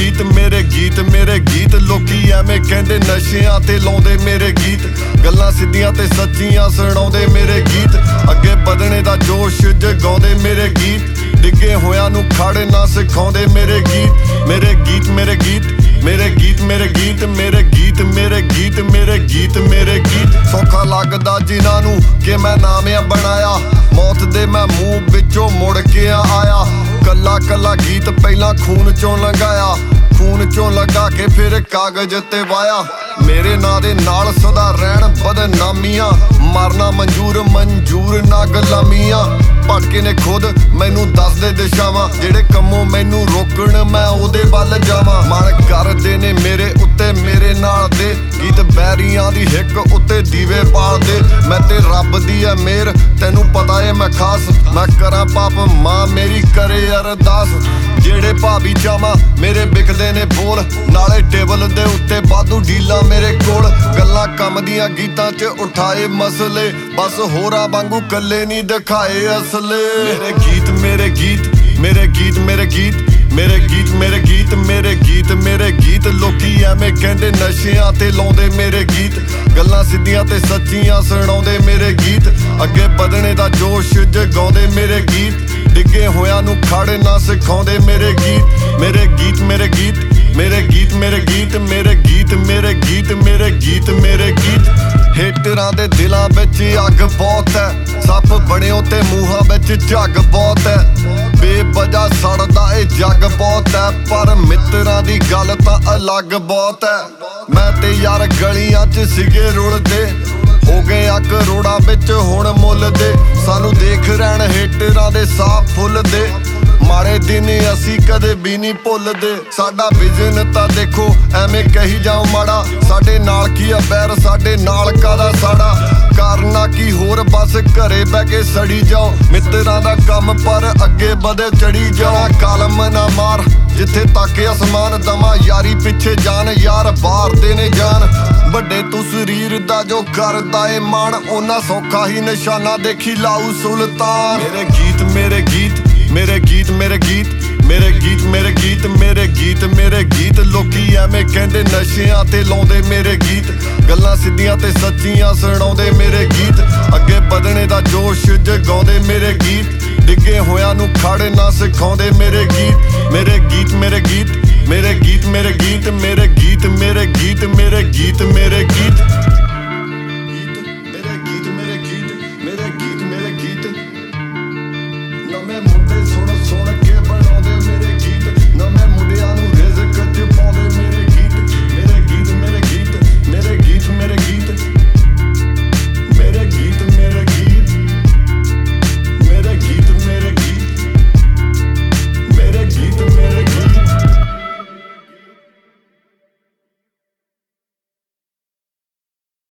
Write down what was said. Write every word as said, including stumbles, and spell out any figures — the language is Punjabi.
गीत मेरे गीत मेरे गीत लोकी ਐਵੇਂ ਕਹਿੰਦੇ ਨਸ਼ਿਆਂ ਤੇ ਲਾਉਂਦੇ ਮੇਰੇ ਗੀਤ ਗੱਲਾਂ ਸਿੱਧੀਆਂ ਤੇ ਸੱਚੀਆਂ ਸੁਣਾਉਂਦੇ ਮੇਰੇ ਗੀਤ ਅੱਗੇ ਵਧਣੇ ਦਾ ਜੋਸ਼ ਜਗਾਉਂਦੇ ਮੇਰੇ ਗੀਤ ਡਿੱਗੇ ਹੋਇਆਂ ਨੂੰ ਖੜੇ ਨਾ ਸਿਖਾਉਂਦੇ ਮੇਰੇ ਗੀਤ ਮੇਰੇ ਗੀਤ ਮੇਰੇ ਗੀਤ ਮੇਰੇ ਗੀਤ ਮੇਰੇ ਗੀਤ ਮੇਰੇ ਗੀਤ ਮੇਰੇ ਗੀਤ ਮੇਰੇ ਗੀਤ ਮੇਰੇ ਗੀਤ ਸੌਖਾ ਲੱਗਦਾ ਜਿਨ੍ਹਾਂ ਨੂੰ ਕਿ ਮੈਂ ਨਾਮ ਆ ਬਣਾਇਆ ਮੌਤ ਦੇ ਮੈਂ ਮੂੰਹ ਵਿੱਚੋਂ ਮੁੜ ਕੇ ਆਇਆ ਕੱਲਾ ਕੱਲਾ ਗੀਤ ਪਹਿਲਾਂ ਖੂਨ ਚੋਂ ਲੰਘਾਇਆ ਖੂਨ ਚੋਂ ਲਗਾ ਕੇ ਫਿਰ ਕਾਗਜ਼ ਤੇ ਵਾਇਆ ਮੇਰੇ ਨਾਂ ਦੇ ਨਾਲ ਸਦਾ ਰਹਿਣ ਬਦਨਾਮੀਆਂ ਮਰਨਾ ਮਨਜ਼ੂਰ ਮਨਜ਼ੂਰ ਨਾ ਗੁਲਾਮੀਆਂ ਭਟਕੇ ਨੇ ਖੁਦ ਮੈਨੂੰ ਦੱਸਦੇ ਦਿਸ਼ਾਵਾਂ ਜਿਹੜੇ ਕੰਮੋਂ ਮੈਨੂੰ ਰੋਕਣ ਮੈਂ ਉਹਦੇ ਵੱਲ ਜਾਵਾਂ ਮਨ ਕਰਦੇ ਨੇ ਮੇਰੇ ਉੱਤੇ ਮੇਰੇ ਨਾਲ ਦੇ ਗੀਤ ਬੈਰੀਆਂ ਦੀ ਹਿੱਕ ਉੱਤੇ ਦੀਵੇ ਬਾਲਦੇ ਮੈਂ ਤੇ ਰੱਬ ਦੀ ਐ ਮਿਹਰ ਤੈਨੂੰ ਪਤਾ ਏ ਮੈਂ ਖਾਸ ਮੈਂ ਕਰਾਂ ਪਾਪ ਮਾਂ ਮੇਰੀ ਕਰੇ ਅਰਦਾਸ ਜਿਹੜੇ ਭਾਵੀ ਚਾਵਾਂ ਮੇਰੇ ਵਿਕਦੇ ਨੇ ਬੋਲ ਨਾਲੇ ਟੇਬਲ ਦੇ ਉੱਤੇ ਵਾਧੂ ਡੀਲਾਂ ਮੇਰੇ ਕੋਲ ਗੱਲਾਂ ਕੰਮ ਦੀਆਂ ਗੀਤਾਂ 'ਚ ਉਠਾਏ ਮਸਲੇ ਬਸ ਹੋਰਾਂ ਵਾਂਗੂ ਕੱਲੇ ਨਹੀਂ ਦਿਖਾਏ ਅਸਲੇ ਮੇਰੇ ਗੀਤ ਮੇਰੇ ਗੀਤ ਮੇਰੇ ਗੀਤ ਮੇਰੇ ਗੀਤ ਮੇਰੇ ਗੀਤ ਮੇਰੇ ਗੀਤ ਮੇਰੇ ਗੀਤ ਮੇਰੇ ਗੀਤ ਲੋਕੀ ਐਵੇਂ ਕਹਿੰਦੇ ਨਸ਼ਿਆਂ ਤੇ ਲਾਉਂਦੇ ਮੇਰੇ ਗੀਤ ਗੱਲਾਂ ਸਿੱਧੀਆਂ ਤੇ ਸੱਚੀਆਂ ਸੁਣਾਉਂਦੇ ਮੇਰੇ ਗੀਤ ਅੱਗੇ ਵਧਣੇ ਦਾ ਜੋਸ਼ ਜਗਾਉਂਦੇ ਮੇਰੇ ਗੀਤ ਡਿੱਗੇ ਹੋਇਆਂ ਨੂੰ ਖੜੇ ਨਾ ਸਿਖਾਉਂਦੇ ਮੇਰੇ ਗੀਤ ਮੇਰੇ ਗੀਤ ਮੇਰੇ ਗੀਤ ਮੇਰੇ ਗੀਤ ਮੇਰੇ ਗੀਤ ਮੇਰੇ ਗੀਤ ਮੇਰੇ ਗੀਤ ਮੇਰੇ ਗੀਤ ਮੇਰੇ ਗੀਤ ਹੇਟਰਾਂ ਦੇ ਦਿਲਾਂ ਵਿੱਚ ਅੱਗ ਬਹੁਤ ਹੈ ਸੱਪ ਬਣਿਓ ਤੇ ਮੂੰਹਾਂ ਵਿੱਚ ਝੱਗ ਬਹੁਤ ਹੈ ਬੇਵਜ੍ਹਾ ਸੜਦਾ ਇਹ ਜੱਗ ਬਹੁਤ ਹੈ ਪਰ ਮਿੱਤਰਾਂ ਦੀ ਗੱਲ ਤਾਂ ਅਲੱਗ ਬਹੁਤ ਹੈ ਮੈਂ ਤੇ ਯਾਰ ਗਲੀਆਂ 'ਚ ਸਿਗੇ ਰੁਲਦੇ ਹੋ ਗਏ ਆ ਕਰੋੜਾਂ ਵਿੱਚ ਹੁਣ ਮੁੱਲ ਦੇ ਸਾਨੂੰ ਦੇਖ ਰਹਿਣ ਹੇਟਰਾਂ ਦੇ ਸਾਹ ਫੁੱਲਦੇ ਮਾੜੇ ਦਿਨ ਅਸੀਂ ਕਦੇ ਵੀ ਨਹੀਂ ਭੁੱਲਦੇ ਸਾਡਾ ਵਿਜ਼ਨ ਤਾਂ ਦੇਖੋ ਐਵੇਂ ਕਹੀ ਜਾਓ ਮਾੜਾ ਸਾਡੇ ਨਾਲ ਕੀ ਆ ਬੈਰ ਸਾਡੇ ਨਾਲ ਕਾਦਾ ਸਾੜਾ ਕਰਨਾ ਕੀ ਹੋਰ ਬਸ ਘਰੇ ਬਹਿ ਕੇ ਸੜੀ ਜਾਓ ਮਿੱਤਰਾਂ ਦਾ ਕੰਮ ਪਰ ਅੱਗੇ ਵਧੇ ਚੜੀ ਜਾਣਾ ਕਲਮ ਨਾ ਮਾਰ ਜਿੱਥੇ ਤੱਕ ਅਸਮਾਨ ਦਮਾ ਯਾਰੀ ਪਿੱਛੇ ਜਾਨ ਯਾਰ ਬਾਰਦੇ ਨੇ ਜਾਨ ਵੱਡੇ ਤੂੰ ਸਰੀਰ ਦਾ ਜੋ ਕਰਦਾ ਏ ਮਾਣ ਉਹਨਾਂ ਸੌਖਾ ਹੀ ਨਿਸ਼ਾਨਾ ਦੇਖੀ ਲਾਊ ਸੁਲਤਾਨ ਮੇਰੇ ਗੀਤ ਮੇਰੇ ਗੀਤ ਮੇਰੇ ਗੀਤ ਮੇਰੇ ਗੀਤ ਮੇਰੇ ਗੀਤ ਮੇਰੇ ਗੀਤ ਮੇਰੇ ਗੀਤ ਮੇਰੇ ਗੀਤ ਲੋਕੀ ਐਵੇਂ ਕਹਿੰਦੇ ਨਸ਼ਿਆਂ ਤੇ ਲਾਉਂਦੇ ਮੇਰੇ ਗੀਤ ਗੱਲਾਂ ਸਿੱਧੀਆਂ ਤੇ ਸੱਚੀਆਂ ਸੁਣਾਉਂਦੇ ਮੇਰੇ ਗੀਤ ਅੱਗੇ ਵਧਣੇ ਦਾ ਜੋਸ਼ ਜਗਾਉਂਦੇ ਮੇਰੇ ਗੀਤ ਡਿੱਗੇ ਹੋਇਆਂ ਨੂੰ ਖੜੇ ਨਾ ਸਿਖਾਉਂਦੇ ਮੇਰੇ ਗੀਤ ਮੇਰੇ ਗੀਤ ਮੇਰੇ ਗੀਤ ਮੇਰੇ ਗੀਤ ਮੇਰੇ ਗੀਤ ਮੇਰੇ ਗੀਤ ਮੇਰੇ ਗੀਤ ਮੇਰੇ ਗੀਤ ਮੇਰੇ ਗੀਤ